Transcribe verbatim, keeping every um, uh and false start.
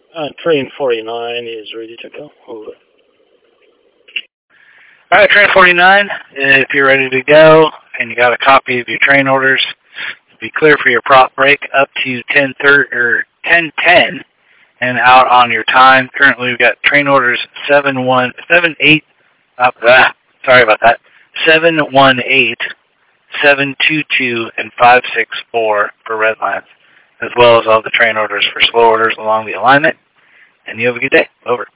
Uh, train forty-nine is ready to go. Over. All right, train forty-nine, if you're ready to go and you got a copy of your train orders, be clear for your prop break up to ten thirty or ten ten and out on your time. Currently, we've got train orders seven one seven eight. Uh, ah, sorry about that. seven one eight, seven two two, and five six four for red lines, as well as all the train orders for slow orders along the alignment. And you have a good day. Over.